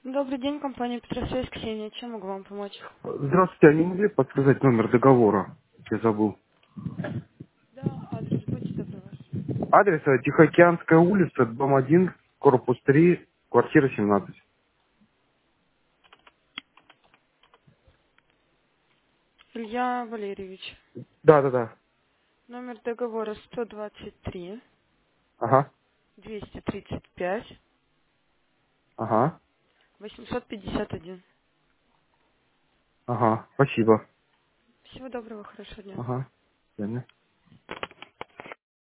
Добрый день, компания Петросвязь, Ксения. Чем могу вам помочь? Здравствуйте, а не могли подсказать номер договора? Я забыл. Да, адрес, будьте добры ваш. Адрес Тихоокеанская улица, дом 1, корпус 3, квартира 17. Илья Валерьевич. Да. Номер договора 123 Ага, 235 ага, 851. ага, спасибо. Всего доброго, хорошего дня. Ага, до свидания.